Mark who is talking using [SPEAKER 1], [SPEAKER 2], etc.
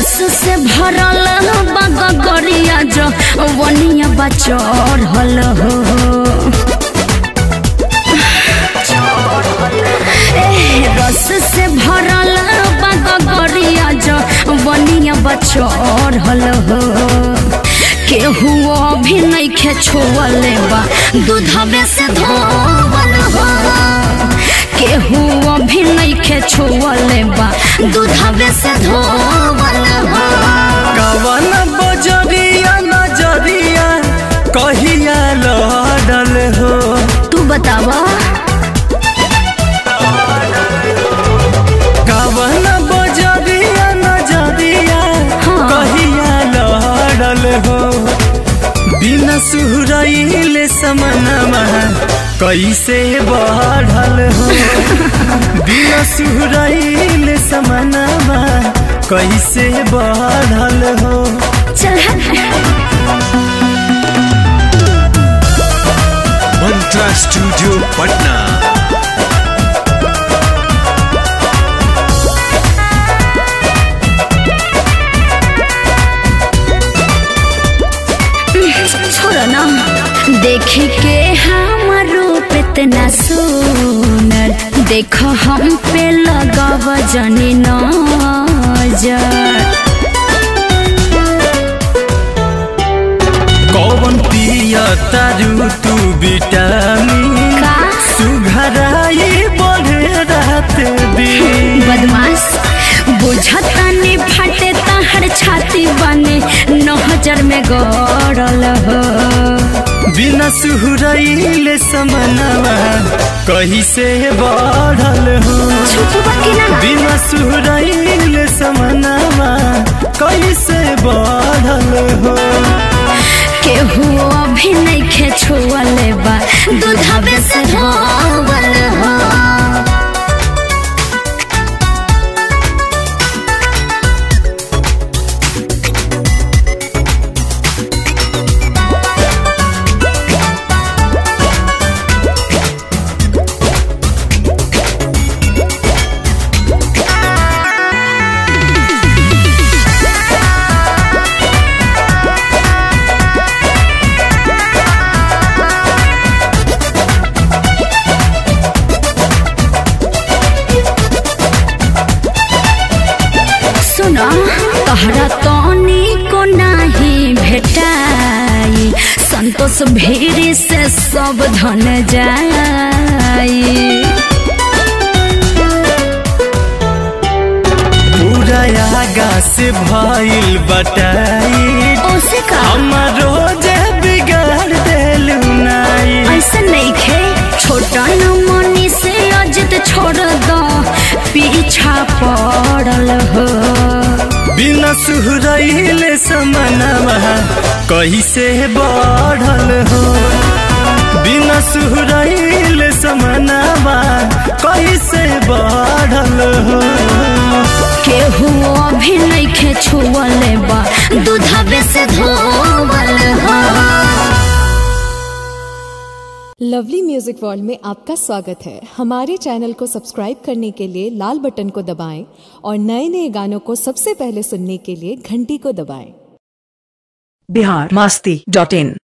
[SPEAKER 1] रस से भरल बगरिया जो वनिया बचढ़ल हो रस से भरल बगरिया जो वनिया बचढ़ल हो केहू अभी नइखे छुअले बा दूधवे से धोवल हो केहू अभी नइखे छुअले बा दूधवे से धोवल हो
[SPEAKER 2] कवन बजरिया नजरिया कहिया लड़ल हो
[SPEAKER 1] तू बतावा
[SPEAKER 2] कवन बजरिया नजरिया कहिया लड़ल हो बिना सुहरइले समनमा कैसे बढ़ल हो बिना सुहरइले समनमा कैसे बढ़ल हो
[SPEAKER 1] चल
[SPEAKER 3] मंत्रा स्टूडियो पटना।
[SPEAKER 1] छोड़ ना देखी के हमर रूप इतना सुनर देखो हम पे लगाव जनी नजर
[SPEAKER 2] कौन पिया तारू तू विटामिन सुघराई बढ़े रात दिन
[SPEAKER 1] बदमाश बुझतानी फाटे तहर छाती बने 9000 में गड़ल हो
[SPEAKER 2] बिना सुहरइले समनवा कैसे बढ़ल हो बिना सुहरइले समनवा कैसे बढ़ल हो
[SPEAKER 1] केहू अभी नइखे छुअले बा दूधवे से धोवल हो तहरा तनी को नहीं भेटाई संतोष भीड़ से सब धन जाई
[SPEAKER 2] पूरा आगा से भइल बटाई
[SPEAKER 1] ओसे का
[SPEAKER 2] हमरो जे बिगाड़ देलू नाई
[SPEAKER 1] ऐसा नहीं खे छोटा नमनी से अजित छोड़ दो पीछा पड़ल हो
[SPEAKER 2] बिना सुहरइले समनवा कैसे बढ़ल हो बिना सुहरइले समनवा कैसे बढ़ल हो
[SPEAKER 1] केहू अभी नइखे छुअले बा दूधवे से धोवल हो।
[SPEAKER 4] लवली म्यूजिक वर्ल्ड में आपका स्वागत है। हमारे चैनल को सब्सक्राइब करने के लिए लाल बटन को दबाएं और नए नए गानों को सबसे पहले सुनने के लिए घंटी को दबाएं।
[SPEAKER 5] biharmasti.in